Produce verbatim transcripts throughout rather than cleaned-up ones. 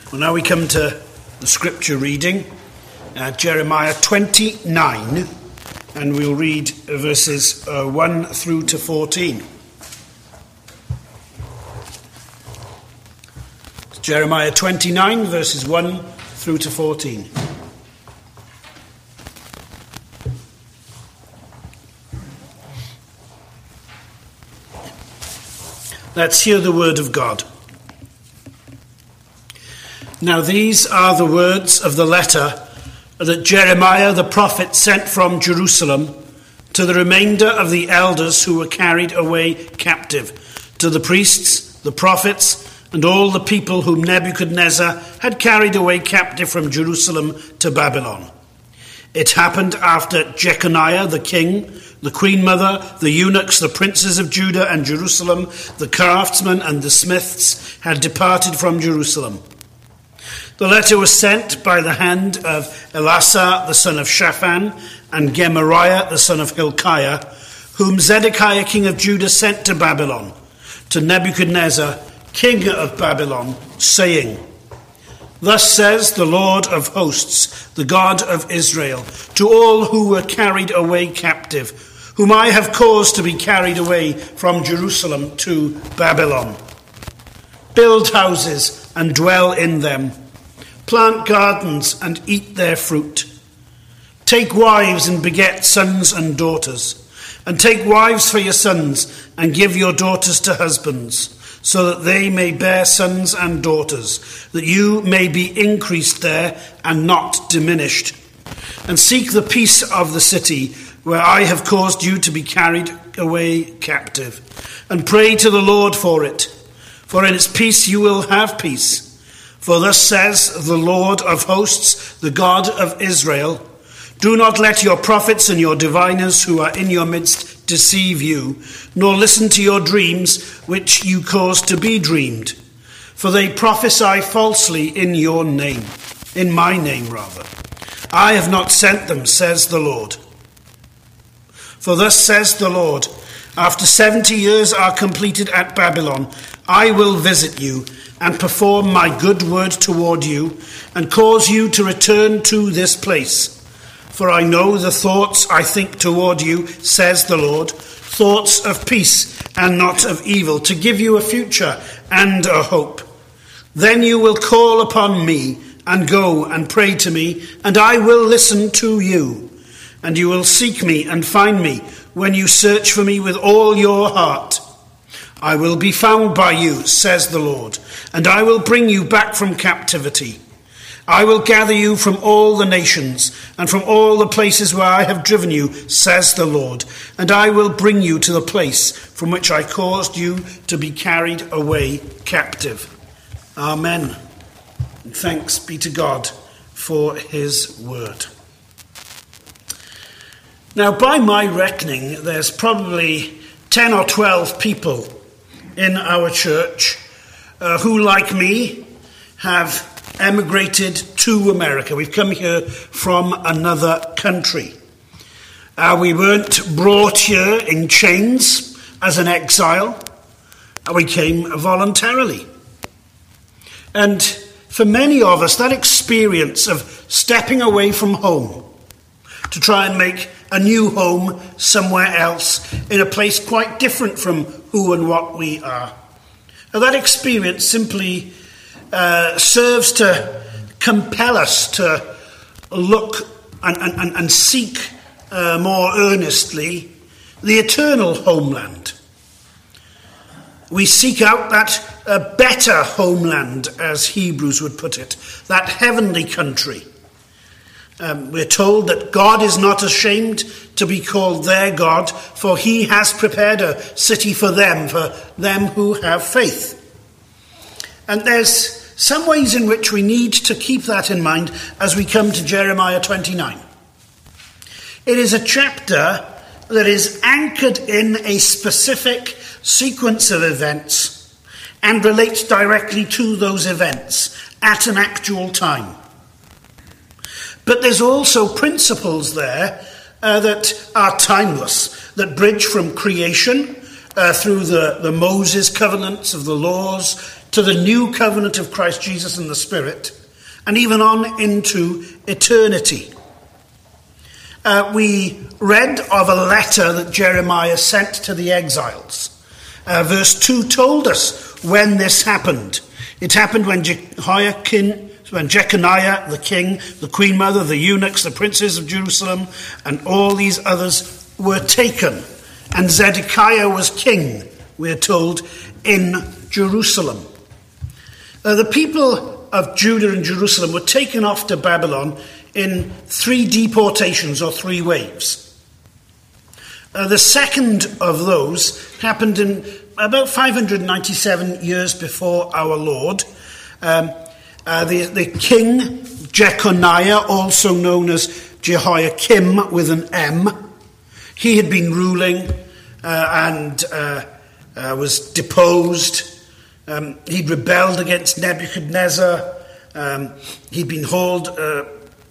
Well, now we come to the scripture reading, uh, Jeremiah twenty-nine, and we'll read verses uh, one through to fourteen. Jeremiah twenty-nine, verses one through to fourteen. Let's hear the word of God. Now these are the words of the letter that Jeremiah the prophet sent from Jerusalem to the remainder of the elders who were carried away captive, to the priests, the prophets, and all the people whom Nebuchadnezzar had carried away captive from Jerusalem to Babylon. It happened after Jeconiah the king, the queen mother, the eunuchs, the princes of Judah and Jerusalem, the craftsmen and the smiths had departed from Jerusalem. The letter was sent by the hand of Elasah the son of Shaphan and Gemariah the son of Hilkiah, whom Zedekiah king of Judah sent to Babylon, to Nebuchadnezzar king of Babylon, saying, Thus says the Lord of hosts, the God of Israel, to all who were carried away captive, whom I have caused to be carried away from Jerusalem to Babylon. Build houses and dwell in them. Plant gardens and eat their fruit. Take wives and beget sons and daughters. And take wives for your sons and give your daughters to husbands, so that they may bear sons and daughters, that you may be increased there and not diminished. And seek the peace of the city where I have caused you to be carried away captive, and pray to the Lord for it, for in its peace you will have peace. For thus says the Lord of hosts, the God of Israel, Do not let your prophets and your diviners who are in your midst deceive you, nor listen to your dreams which you cause to be dreamed. For they prophesy falsely in your name, in my name rather. I have not sent them, says the Lord. For thus says the Lord, After seventy years are completed at Babylon, I will visit you and perform my good word toward you, and cause you to return to this place. For I know the thoughts I think toward you, says the Lord, thoughts of peace and not of evil, to give you a future and a hope. Then you will call upon me and go and pray to me, and I will listen to you. And you will seek me and find me when you search for me with all your heart. I will be found by you, says the Lord, and I will bring you back from captivity. I will gather you from all the nations and from all the places where I have driven you, says the Lord, and I will bring you to the place from which I caused you to be carried away captive. Amen. And thanks be to God for his word. Now, by my reckoning, there's probably ten or twelve people in our church uh, who, like me, have emigrated to America. We've come here from another country. Uh, we weren't brought here in chains as an exile. We came voluntarily. And for many of us, that experience of stepping away from home to try and make a new home somewhere else in a place quite different from who and what we are. Now, that experience simply uh, serves to compel us to look and, and, and seek uh, more earnestly the eternal homeland. We seek out that uh, better homeland, as Hebrews would put it, that heavenly country. Um, we're told that God is not ashamed to be called their God, for he has prepared a city for them, for them who have faith. And there's some ways in which we need to keep that in mind as we come to Jeremiah twenty-nine. It is a chapter that is anchored in a specific sequence of events and relates directly to those events at an actual time. But there's also principles there uh, that are timeless, that bridge from creation uh, through the, the Moses covenants of the laws to the new covenant of Christ Jesus and the Spirit, and even on into eternity. Uh, we read of a letter that Jeremiah sent to the exiles. Uh, verse two told us when this happened. It happened when Jehoiakim, when Jeconiah, the king, the queen mother, the eunuchs, the princes of Jerusalem, and all these others were taken. And Zedekiah was king, we are told, in Jerusalem. Uh, the people of Judah and Jerusalem were taken off to Babylon in three deportations or three waves. Uh, the second of those happened in about five hundred ninety-seven years before our Lord. Um, uh, the, the king Jeconiah, also known as Jehoiakim with an M, he had been ruling uh, and uh, uh, was deposed. Um, he'd rebelled against Nebuchadnezzar. Um, he'd been hauled... Uh,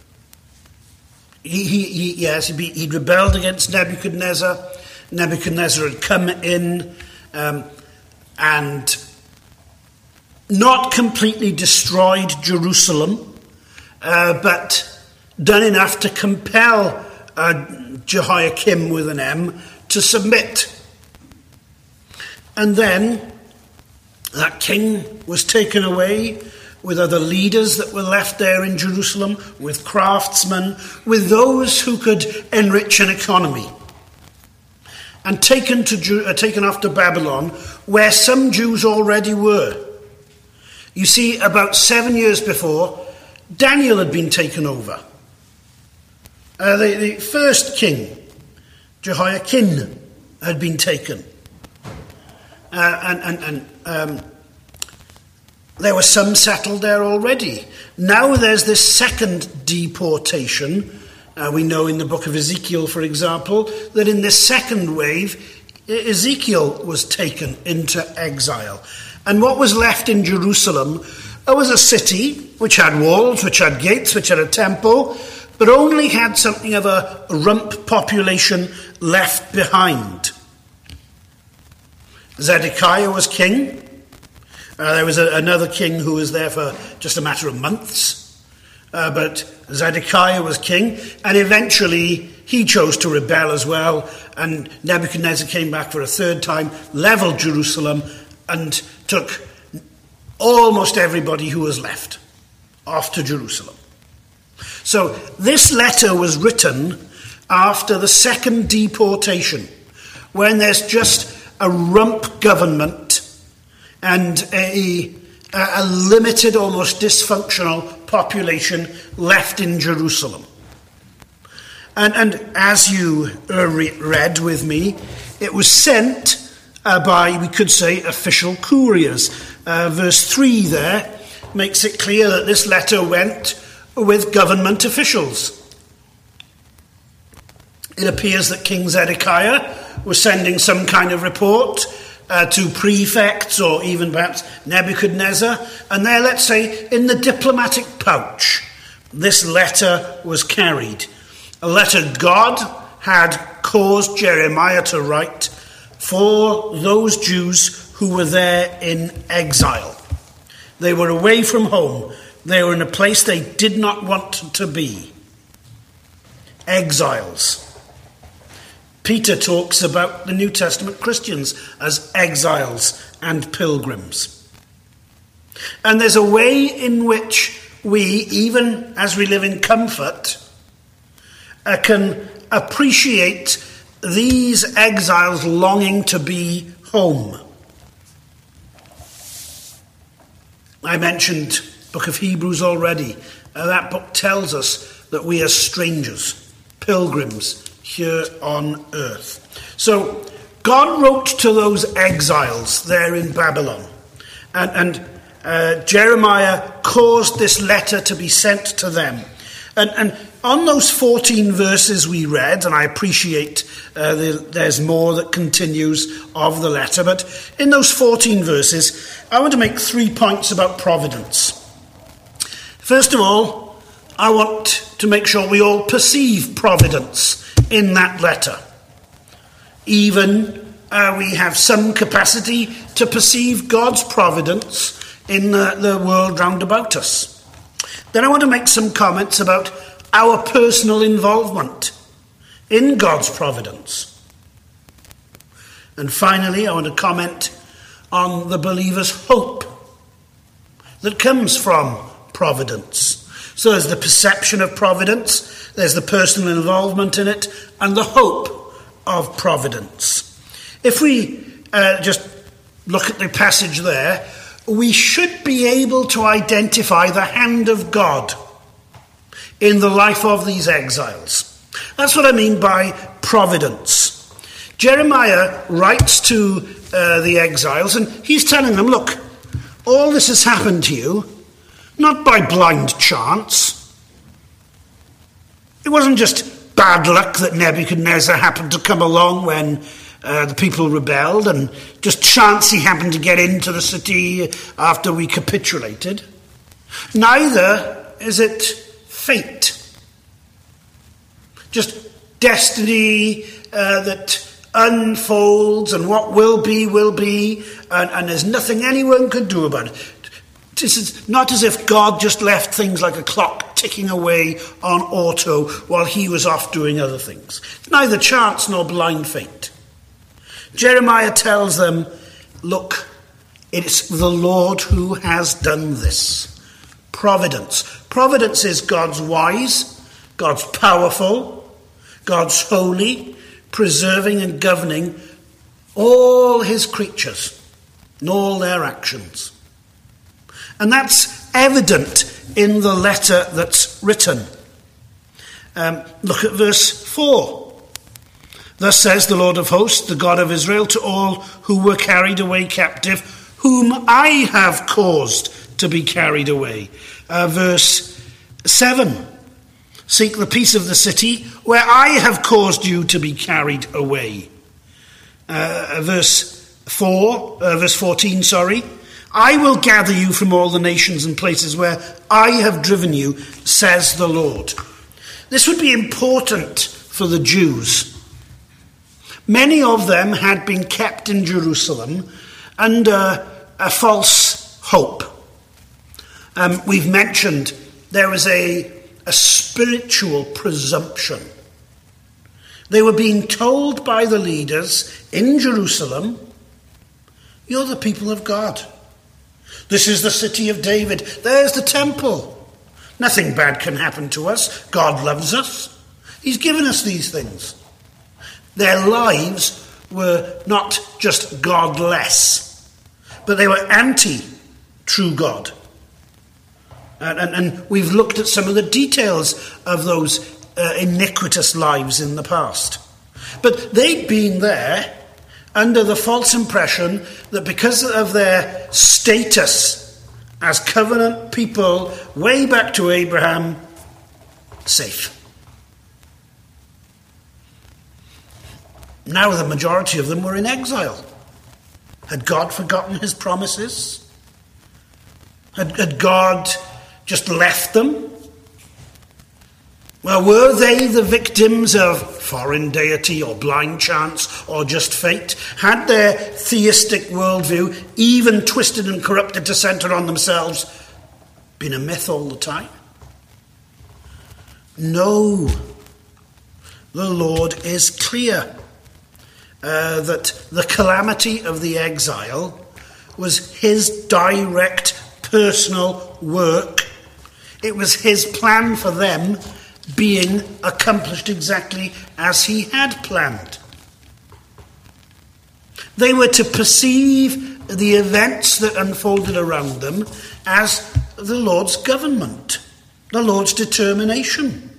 He, he, he, yes, he'd, be, he'd rebelled against Nebuchadnezzar. Nebuchadnezzar had come in um, and not completely destroyed Jerusalem, uh, but done enough to compel uh, Jehoiakim with an M to submit. And then that king was taken away with other leaders that were left there in Jerusalem, with craftsmen, with those who could enrich an economy, and taken to Ju- uh, taken off to Babylon, where some Jews already were. You see, about seven years before, Daniel had been taken over. Uh, the, the first king, Jehoiakim, had been taken. Uh, and and, and um, there were some settled there already. Now there's this second deportation. Uh, we know in the book of Ezekiel, for example, that in this second wave, Ezekiel was taken into exile. And what was left in Jerusalem was a city which had walls, which had gates, which had a temple, but only had something of a rump population left behind. Zedekiah was king. Uh, there was a, another king who was there for just a matter of months. Uh, but Zedekiah was king, and eventually he chose to rebel as well, and Nebuchadnezzar came back for a third time, leveled Jerusalem, and took almost everybody who was left off to Jerusalem. So this letter was written after the second deportation, when there's just a rump government and a, a limited, almost dysfunctional population left in Jerusalem. And, and as you read with me, it was sent uh, by, we could say, official couriers. Uh, verse three there makes it clear that this letter went with government officials. It appears that King Zedekiah was sending some kind of report Uh, to prefects or even perhaps Nebuchadnezzar. And there, let's say, in the diplomatic pouch, this letter was carried. A letter God had caused Jeremiah to write for those Jews who were there in exile. They were away from home. They were in a place they did not want to be. Exiles. Peter talks about the New Testament Christians as exiles and pilgrims. And there's a way in which we, even as we live in comfort, uh, can appreciate these exiles longing to be home. I mentioned the book of Hebrews already. Uh, that book tells us that we are strangers, pilgrims, here on earth. So God wrote to those exiles there in Babylon, and, and uh, Jeremiah caused this letter to be sent to them. And, and on those fourteen verses we read, and I appreciate uh, the, there's more that continues of the letter, but in those fourteen verses, I want to make three points about providence. First of all, I want to make sure we all perceive providence in that letter. Even uh, we have some capacity to perceive God's providence in the, the world round about us. Then I want to make some comments about our personal involvement in God's providence. And finally, I want to comment on the believer's hope that comes from providence. So there's the perception of providence, there's the personal involvement in it, and the hope of providence. If we uh, just look at the passage there, we should be able to identify the hand of God in the life of these exiles. That's what I mean by providence. Jeremiah writes to uh, the exiles, and he's telling them, look, all this has happened to you, not by blind chance. It wasn't just bad luck that Nebuchadnezzar happened to come along when uh, the people rebelled, and just chance he happened to get into the city after we capitulated. Neither is it fate. Just destiny uh, that unfolds, and what will be, will be, and, and there's nothing anyone could do about it. This is not as if God just left things like a clock ticking away on auto while he was off doing other things. It's neither chance nor blind fate. Jeremiah tells them, look, it's the Lord who has done this. Providence. Providence is God's wise, God's powerful, God's holy, preserving and governing all his creatures and all their actions. And that's evident in the letter that's written. Um, look at verse four. Thus says the Lord of hosts, the God of Israel, to all who were carried away captive, whom I have caused to be carried away. Uh, verse seven. Seek the peace of the city where I have caused you to be carried away. Uh, verse four, uh, verse fourteen, sorry. I will gather you from all the nations and places where I have driven you, says the Lord. This would be important for the Jews. Many of them had been kept in Jerusalem under a false hope. Um, we've mentioned there was a, a spiritual presumption. They were being told by the leaders in Jerusalem, you're the people of God. This is the city of David. There's the temple. Nothing bad can happen to us. God loves us. He's given us these things. Their lives were not just godless, but they were anti-true God. And, and, and we've looked at some of the details of those uh, iniquitous lives in the past. But they'd been there under the false impression that because of their status as covenant people way back to Abraham, safe. Now the majority of them were in exile. Had God forgotten his promises? Had, had God just left them? Well, were they the victims of foreign deity or blind chance or just fate? Had their theistic worldview, even twisted and corrupted to centre on themselves, been a myth all the time? No. The Lord is clear uh, that the calamity of the exile was his direct personal work. It was his plan for them being accomplished exactly as he had planned. They were to perceive the events that unfolded around them as the Lord's government, the Lord's determination.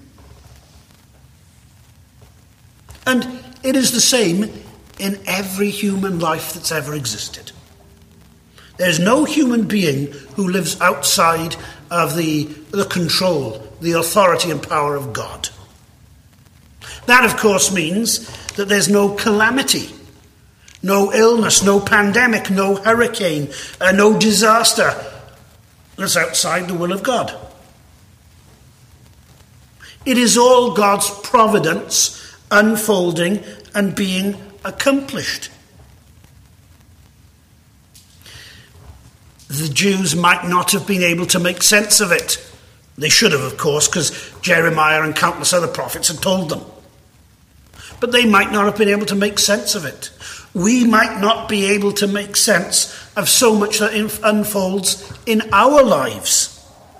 And it is the same in every human life that's ever existed. There's no human being who lives outside of the, the control, the authority and power of God. That, of course, means that there's no calamity, no illness, no pandemic, no hurricane, uh, no disaster that's outside the will of God. It is all God's providence unfolding and being accomplished. the Jews might not have been able to make sense of it. They should have, of course, because Jeremiah and countless other prophets had told them. But they might not have been able to make sense of it. We might not be able to make sense of so much that unfolds in our lives.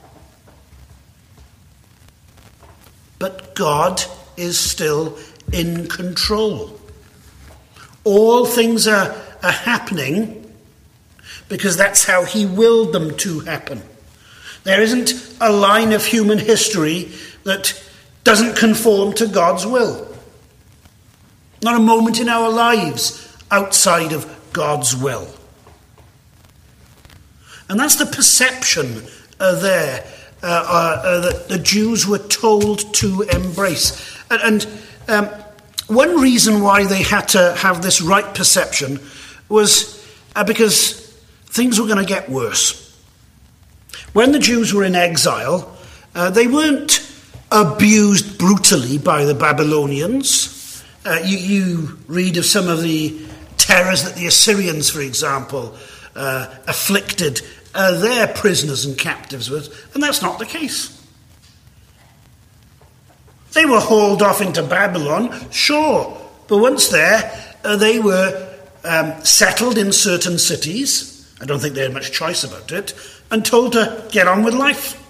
But God is still in control. All things are, are happening because that's how he willed them to happen. There isn't a line of human history that doesn't conform to God's will. Not a moment in our lives outside of God's will. And that's the perception uh, there uh, uh, uh, that the Jews were told to embrace. And, and um, one reason why they had to have this right perception was uh, because things were going to get worse. When the Jews were in exile, uh, they weren't abused brutally by the Babylonians. Uh, you, you read of some of the terrors that the Assyrians, for example, uh, afflicted uh, their prisoners and captives with, and that's not the case. They were hauled off into Babylon, sure, but once there, uh, they were um, settled in certain cities. I don't think they had much choice about it, and told to get on with life.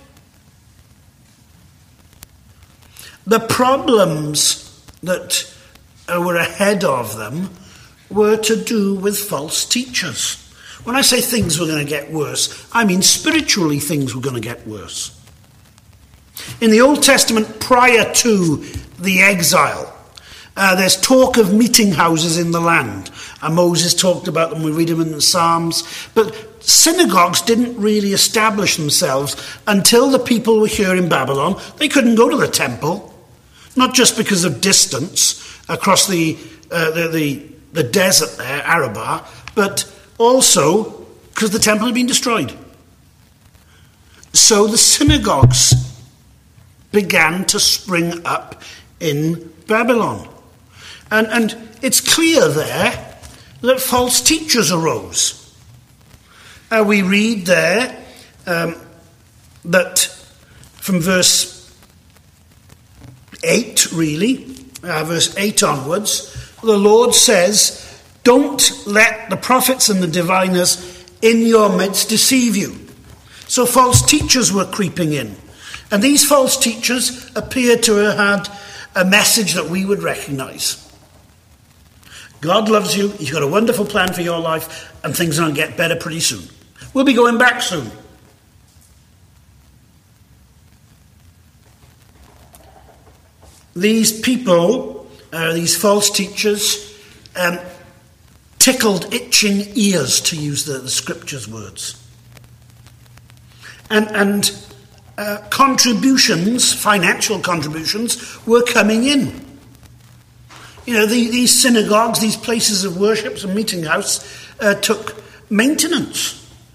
The problems that uh, were ahead of them were to do with false teachers. When I say things were going to get worse, I mean spiritually things were going to get worse. In the Old Testament, prior to the exile, uh, there's talk of meeting houses in the land. And Moses talked about them, we read them in the Psalms. But synagogues didn't really establish themselves until the people were here in Babylon. They couldn't go to the temple, not just because of distance across the uh, the, the, the desert there, Arabah, but also because the temple had been destroyed. So the synagogues began to spring up in Babylon. And, and it's clear there that false teachers arose. Uh, we read there um, that from verse eight, really, uh, verse eight onwards, the Lord says, "Don't let the prophets and the diviners in your midst deceive you." So false teachers were creeping in. And these false teachers appear to have had a message that we would recognize. God loves you, he's got a wonderful plan for your life, and things are going to get better pretty soon. We'll be going back soon. These people, uh, these false teachers, um, tickled itching ears, to use the, the scripture's words. And, and uh, contributions, financial contributions, were coming in. You know, the, these synagogues, these places of worship and meeting house uh, took maintenance.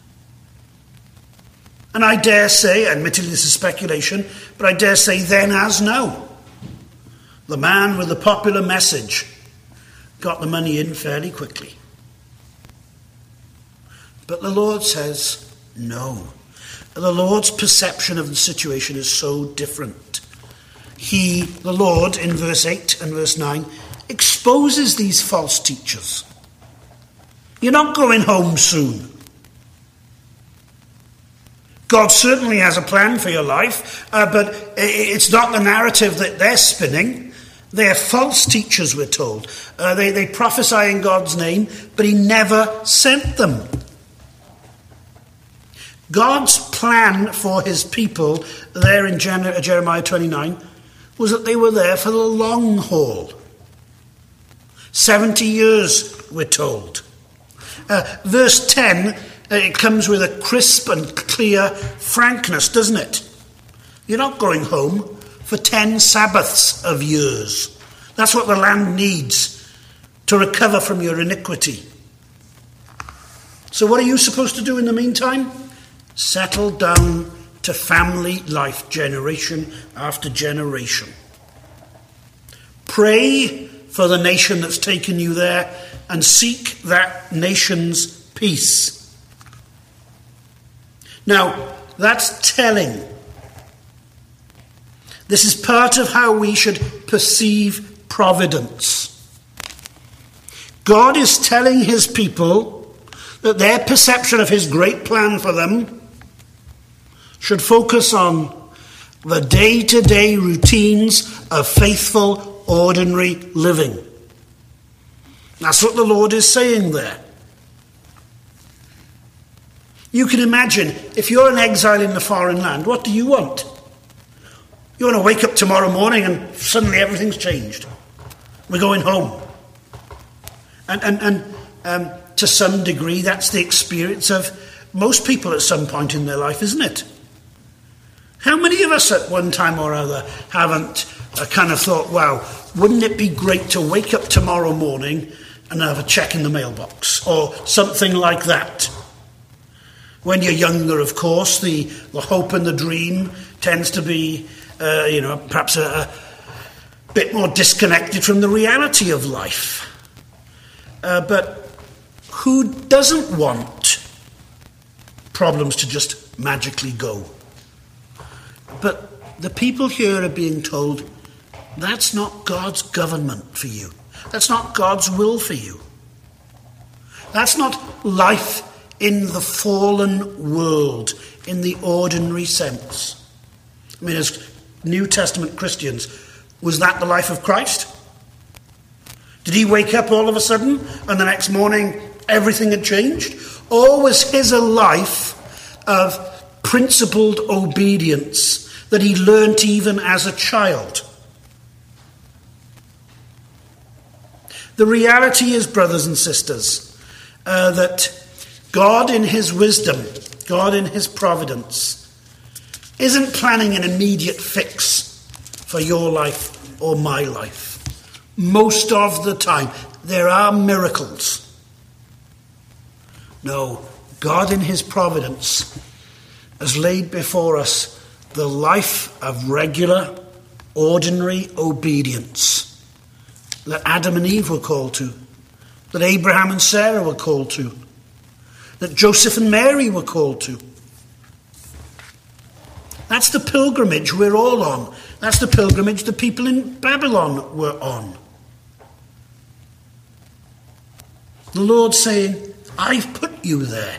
And I dare say, admittedly this is speculation, but I dare say then as now, the man with the popular message got the money in fairly quickly. But the Lord says no. The Lord's perception of the situation is so different. He, the Lord, in verse eight and verse nine, exposes these false teachers. You're not going home soon. God certainly has a plan for your life, uh, but it's not the narrative that they're spinning. They're false teachers, we're told. Uh, they, they prophesy in God's name, but he never sent them. God's plan for his people there in Jeremiah twenty-nine was that they were there for the long haul. seventy years, we're told. Uh, verse ten, uh, it comes with a crisp and clear frankness, doesn't it? You're not going home for ten Sabbaths of years. That's what the land needs to recover from your iniquity. So what are you supposed to do in the meantime? Settle down to family life, generation after generation. Pray for the nation that's taken you there and seek that nation's peace. Now, that's telling. This is part of how we should perceive providence. God is telling his people that their perception of his great plan for them should focus on the day-to-day routines of faithful, ordinary living. That's what the Lord is saying there. You can imagine, if you're an exile in the foreign land, what do you want? You want to wake up tomorrow morning and suddenly everything's changed. We're going home. And, and, and um, to some degree, that's the experience of most people at some point in their life, isn't it? How many of us at one time or other haven't uh, kind of thought, wow, wouldn't it be great to wake up tomorrow morning and have a check in the mailbox, or something like that? When you're younger, of course, the, the hope and the dream tends to be, uh, you know, perhaps a, a bit more disconnected from the reality of life. Uh, but who doesn't want problems to just magically go? But the people here are being told, that's not God's government for you. That's not God's will for you. That's not life in the fallen world, in the ordinary sense. I mean, as New Testament Christians, was that the life of Christ? Did he wake up all of a sudden and the next morning everything had changed? Or was his a life of principled obedience that he learnt even as a child? The reality is, brothers and sisters, uh, that God in his wisdom, God in his providence, isn't planning an immediate fix for your life or my life. Most of the time, there are miracles. No, God in his providence has laid before us the life of regular, ordinary obedience that Adam and Eve were called to, that Abraham and Sarah were called to, that Joseph and Mary were called to. That's the pilgrimage we're all on. That's the pilgrimage the people in Babylon were on. The Lord's saying, I've put you there.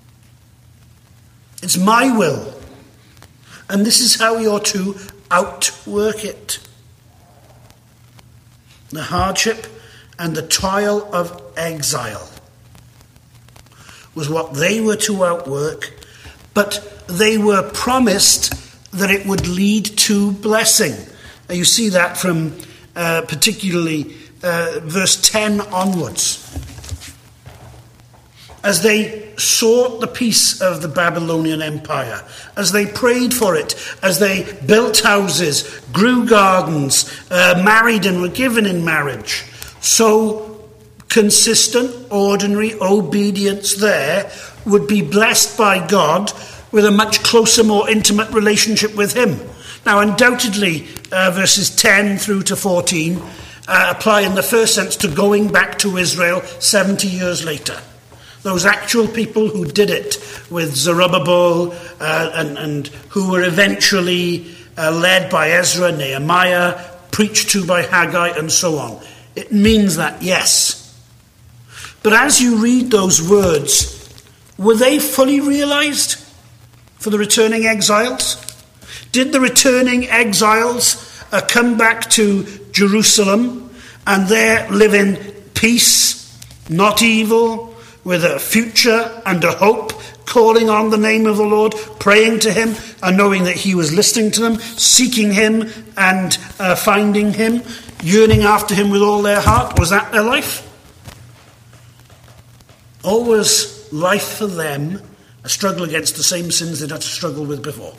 It's my will. And this is how you're to outwork it. The hardship and the toil of exile was what they were to outwork, but they were promised that it would lead to blessing. Now you see that from uh, particularly uh, verse ten onwards. As they sought the peace of the Babylonian Empire, as they prayed for it, as they built houses, grew gardens, uh, married and were given in marriage, so consistent, ordinary obedience there would be blessed by God with a much closer, more intimate relationship with him. Now, undoubtedly, uh, verses ten through to fourteen uh, apply in the first sense to going back to Israel seventy years later. Those actual people who did it with Zerubbabel uh, and, and who were eventually uh, led by Ezra, Nehemiah, preached to by Haggai, and so on. It means that, yes. But as you read those words, were they fully realized for the returning exiles? Did the returning exiles uh, come back to Jerusalem and there live in peace, not evil, with a future and a hope, calling on the name of the Lord, praying to him and knowing that he was listening to them, seeking him and uh, finding him, yearning after him with all their heart? Was that their life? Or was life for them a struggle against the same sins they'd had to struggle with before?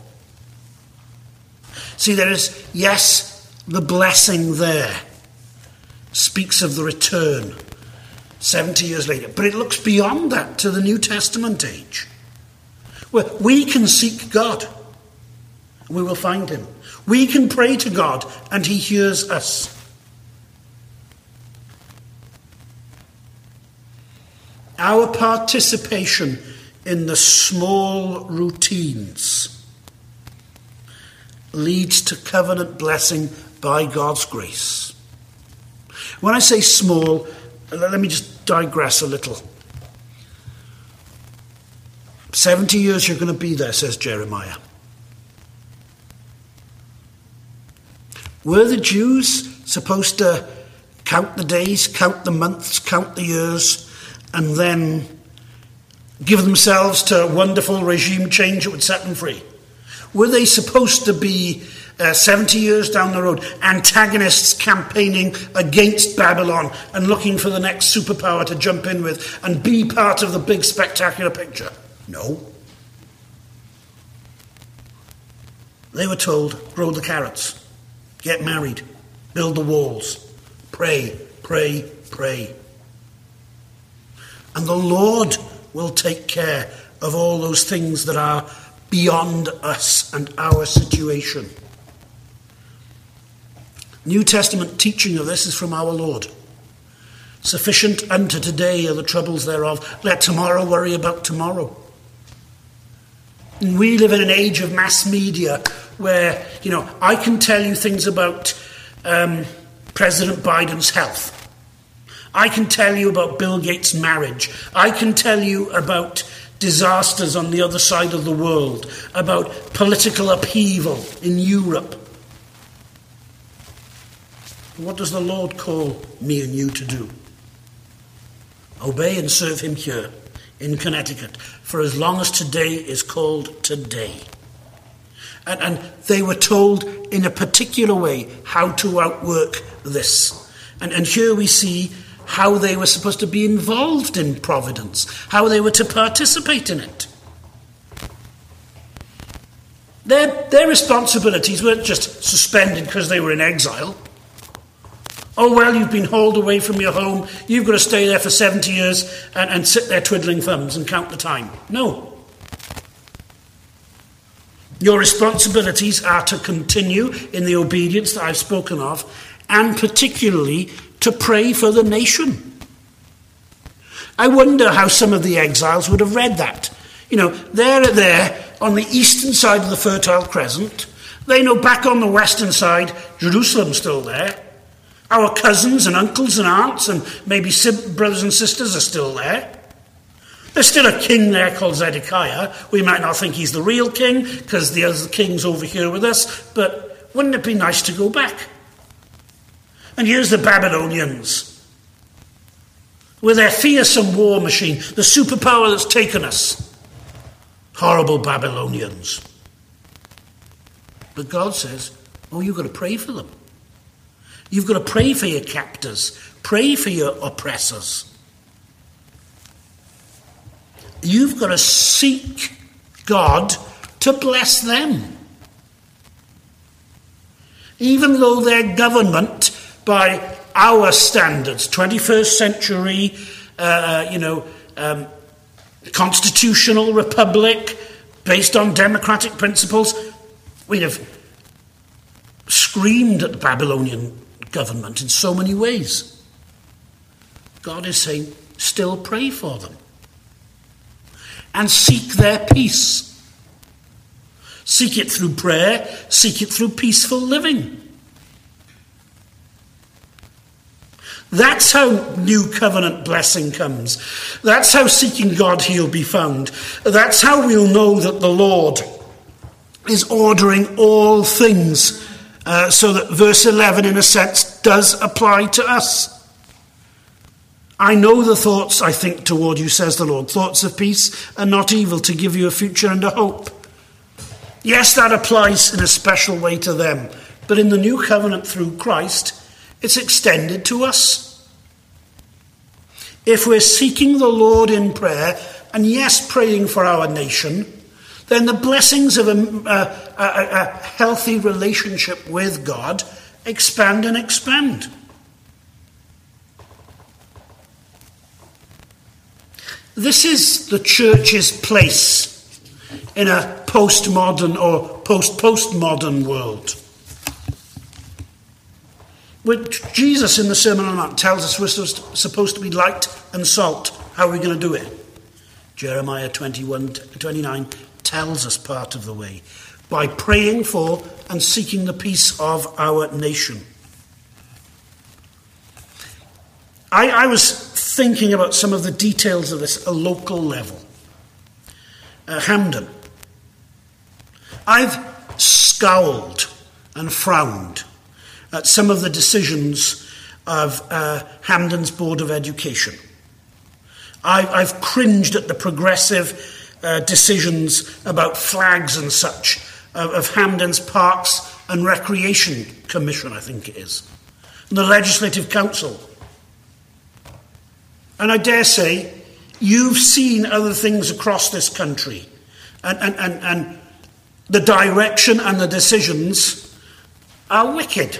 See, there is, yes, the blessing there speaks of the return seventy years later. But it looks beyond that to the New Testament age, where we can seek God and we will find him. We can pray to God and he hears us. Our participation in the small routines leads to covenant blessing by God's grace. When I say small, let me just digress a little. seventy years you're going to be there, says Jeremiah. Were the Jews supposed to count the days, count the months, count the years, and then give themselves to a wonderful regime change that would set them free? Were they supposed to be uh, seventy years down the road, antagonists campaigning against Babylon and looking for the next superpower to jump in with and be part of the big spectacular picture? No. They were told, grow the carrots, get married, build the walls, pray, pray, pray. And the Lord will take care of all those things that are beyond us and our situation. New Testament teaching of this is from our Lord. Sufficient unto today are the troubles thereof. Let tomorrow worry about tomorrow. And we live in an age of mass media where, you know, I can tell you things about um, President Biden's health. I can tell you about Bill Gates' marriage. I can tell you about disasters on the other side of the world, about political upheaval in Europe. What does the Lord call me and you to do? Obey and serve him here in Connecticut for as long as today is called today. And, and they were told in a particular way how to outwork this. And, and here we see how they were supposed to be involved in providence, how they were to participate in it. Their, their responsibilities weren't just suspended because they were in exile. Oh, well, you've been hauled away from your home, you've got to stay there for seventy years and, and sit there twiddling thumbs and count the time. No. Your responsibilities are to continue in the obedience that I've spoken of, and particularly to pray for the nation. I wonder how some of the exiles would have read that. You know, they're there on the eastern side of the Fertile Crescent. They know back on the western side, Jerusalem's still there. Our cousins and uncles and aunts and maybe brothers and sisters are still there. There's still a king there called Zedekiah. We might not think he's the real king because the other king's over here with us, but wouldn't it be nice to go back? And here's the Babylonians with their fearsome war machine, the superpower that's taken us. Horrible Babylonians. But God says, oh, you've got to pray for them. You've got to pray for your captors. Pray for your oppressors. You've got to seek God to bless them. Even though their government, by our standards, twenty-first century, uh, you know, um, constitutional republic, based on democratic principles, we'd have screamed at the Babylonian government in so many ways. God is saying, still pray for them. And seek their peace. Seek it through prayer. Seek it through peaceful living. That's how new covenant blessing comes. That's how seeking God he'll be found. That's how we'll know that the Lord is ordering all things. Uh, so that verse eleven, in a sense, does apply to us. I know the thoughts I think toward you, says the Lord, thoughts of peace and not evil, to give you a future and a hope. Yes, that applies in a special way to them. But in the new covenant through Christ, it's extended to us. If we're seeking the Lord in prayer, and yes, praying for our nation, then the blessings of a, a, a, a healthy relationship with God expand and expand. This is the church's place in a postmodern or post-postmodern world. Which Jesus in the Sermon on the Mount tells us we're supposed to be light and salt. How are we going to do it? Jeremiah twenty-one, twenty-nine tells us part of the way. By praying for and seeking the peace of our nation. I, I was thinking about some of the details of this at a local level. Uh, Hampden. I've scowled and frowned at some of the decisions of uh, Hampden's Board of Education. I, I've cringed at the progressive uh, decisions about flags and such of, of Hampden's Parks and Recreation Commission, I think it is, and the Legislative Council. And I dare say you've seen other things across this country, and, and, and, and the direction and the decisions are wicked.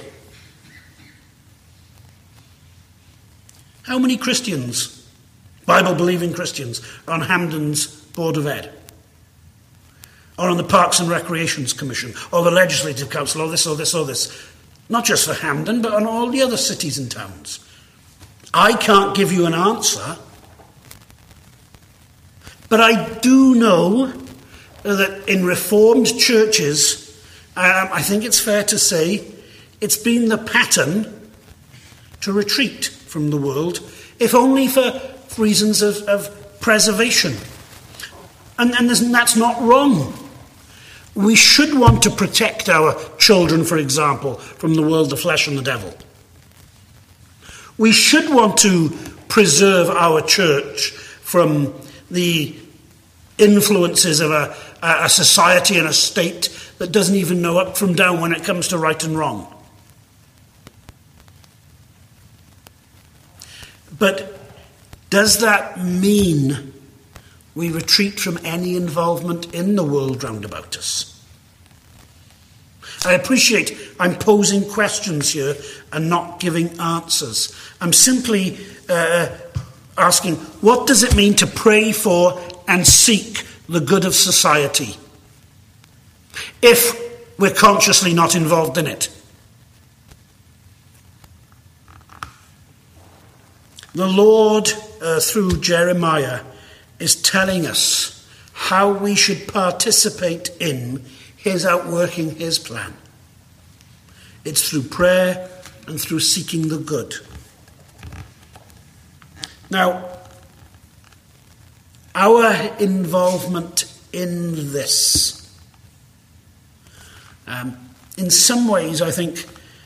How many Christians, Bible-believing Christians, are on Hampden's Board of Ed? Or on the Parks and Recreations Commission? Or the Legislative Council? Or this, or this, or this? Not just for Hampden, but on all the other cities and towns. I can't give you an answer. But I do know that in Reformed churches, um, I think it's fair to say, it's been the pattern to retreat from the world, if only for reasons of, of preservation. And, and that's not wrong. We should want to protect our children, for example, from the world, the flesh and the devil. We should want to preserve our church from the influences of a, a society and a state that doesn't even know up from down when it comes to right and wrong. But does that mean we retreat from any involvement in the world round about us? I appreciate I'm posing questions here and not giving answers. I'm simply uh, asking, what does it mean to pray for and seek the good of society if we're consciously not involved in it? The Lord, uh, through Jeremiah, is telling us how we should participate in his outworking his plan. It's through prayer and through seeking the good. Now, our involvement in this, um, in some ways, I think,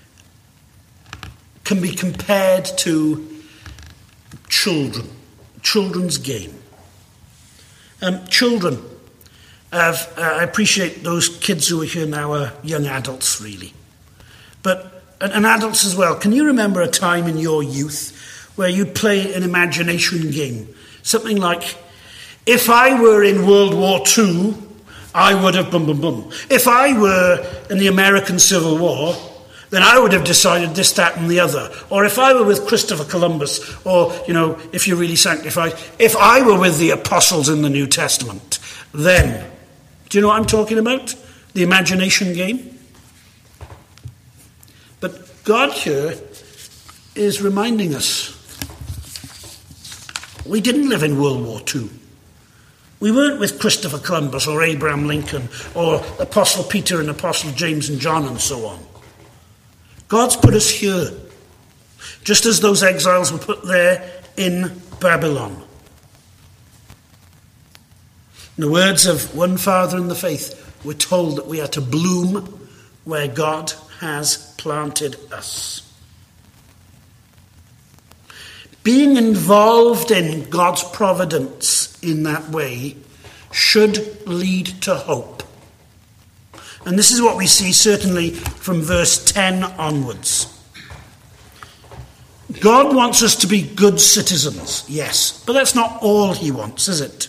can be compared to children, children's game. Um, children, have, uh, I appreciate those kids who are here now are young adults, really. But, and, and adults as well, can you remember a time in your youth where you play an imagination game? Something like, if I were in World War Two, I would have bum bum bum. If I were in the American Civil War, then I would have decided this, that, and the other. Or if I were with Christopher Columbus, or, you know, if you're really sanctified, if I were with the apostles in the New Testament, then, do you know what I'm talking about? The imagination game? But God here is reminding us, we didn't live in World War Two. We weren't with Christopher Columbus or Abraham Lincoln or Apostle Peter and Apostle James and John and so on. God's put us here, just as those exiles were put there in Babylon. In the words of one father in the faith, we're told that we are to bloom where God has planted us. Being involved in God's providence in that way should lead to hope. And this is what we see certainly from verse ten onwards. God wants us to be good citizens, yes, but that's not all he wants, is it?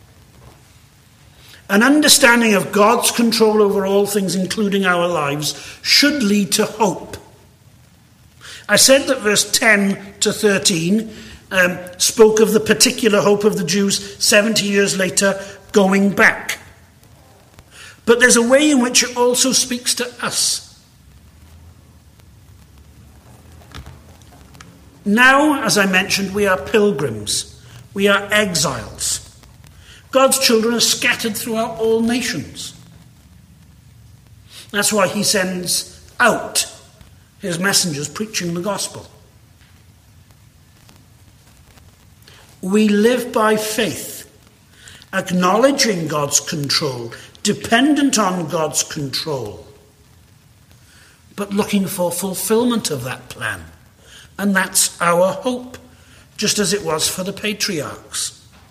An understanding of God's control over all things, including our lives, should lead to hope. I said that verse ten to thirteen um, spoke of the particular hope of the Jews seventy years later going back. But there's a way in which it also speaks to us. Now, as I mentioned, we are pilgrims. We are exiles. God's children are scattered throughout all nations. That's why he sends out his messengers preaching the gospel. We live by faith, acknowledging God's control, dependent on God's control, but looking for fulfillment of that plan. And that's our hope, just as it was for the patriarchs.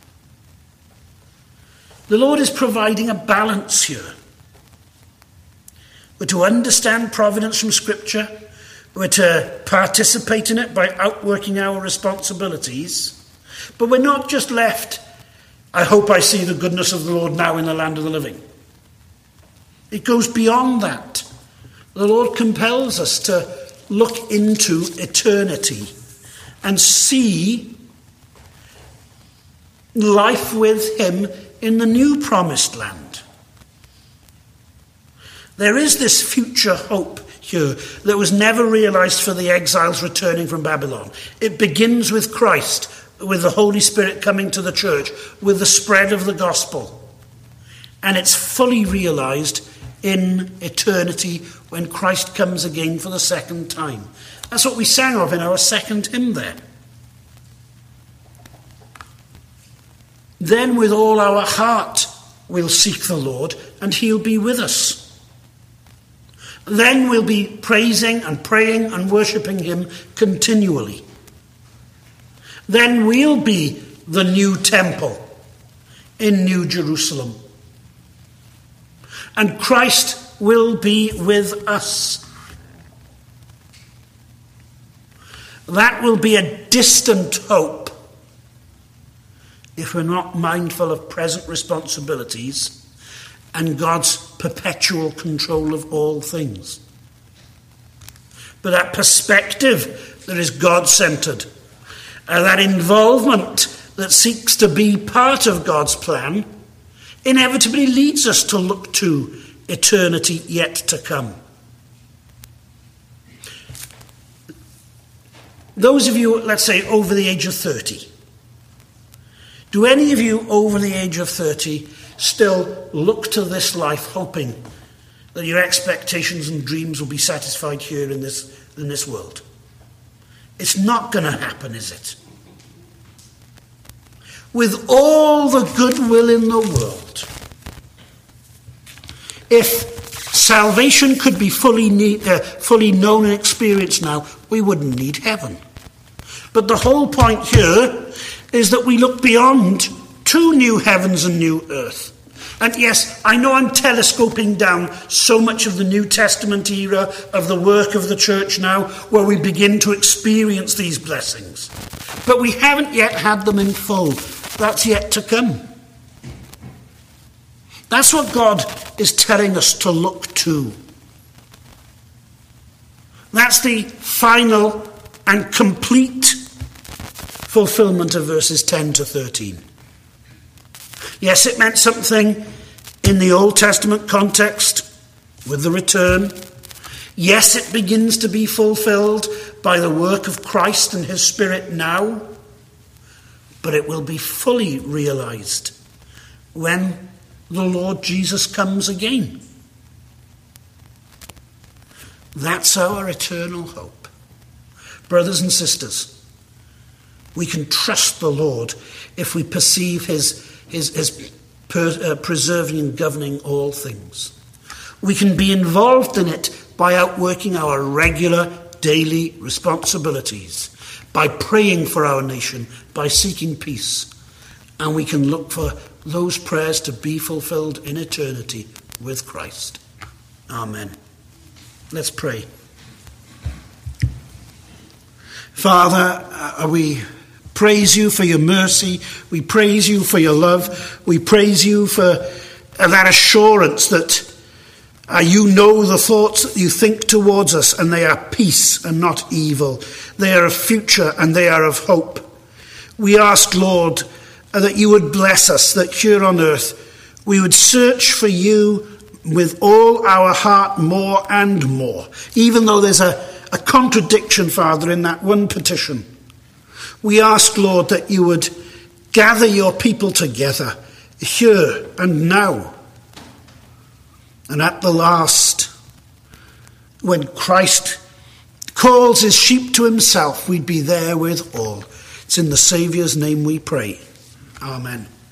The Lord is providing a balance here. We're to understand providence from Scripture. We're to participate in it by outworking our responsibilities. But we're not just left, I hope I see the goodness of the Lord now in the land of the living. It goes beyond that. The Lord compels us to look into eternity and see life with him in the new promised land. There is this future hope here that was never realized for the exiles returning from Babylon. It begins with Christ, with the Holy Spirit coming to the church, with the spread of the gospel. And it's fully realized in eternity when Christ comes again for the second time. That's what we sang of in our second hymn there. Then with all our heart we'll seek the Lord, and he'll be with us. Then we'll be praising and praying and worshipping him continually. Then we'll be the new temple in New Jerusalem. And Christ will be with us. That will be a distant hope if we're not mindful of present responsibilities and God's perpetual control of all things. But that perspective that is God-centered, uh, that involvement that seeks to be part of God's plan, inevitably leads us to look to eternity yet to come. Those of you, let's say, over the age of thirty, do any of you over the age of thirty still look to this life hoping that your expectations and dreams will be satisfied here in this, in this world? It's not going to happen, is it? With all the goodwill in the world, if salvation could be fully, need, uh, fully known and experienced now, we wouldn't need heaven. But the whole point here is that we look beyond to new heavens and new earth. And yes, I know I'm telescoping down so much of the New Testament era of the work of the church now, where we begin to experience these blessings. But we haven't yet had them in full. That's yet to come. That's what God is telling us to look to. That's the final and complete fulfillment of verses ten to thirteen. Yes, it meant something in the Old Testament context with the return. Yes, it begins to be fulfilled by the work of Christ and his Spirit now. But it will be fully realized when the Lord Jesus comes again. That's our eternal hope. Brothers and sisters, we can trust the Lord if we perceive his His, his per, uh, preserving and governing all things. We can be involved in it by outworking our regular daily responsibilities, by praying for our nation, by seeking peace. And we can look for those prayers to be fulfilled in eternity with Christ. Amen. Let's pray. Father, uh, we praise you for your mercy. We praise you for your love. We praise you for uh, that assurance that uh, you know the thoughts that you think towards us, and they are peace and not evil. They are of future and they are of hope. We ask, Lord, uh, that you would bless us, that here on earth we would search for you with all our heart more and more, even though there's a, a contradiction, Father, in that one petition. We ask, Lord, that you would gather your people together here and now. And at the last, when Christ calls his sheep to himself, we'd be there with all. It's in the Saviour's name we pray. Amen.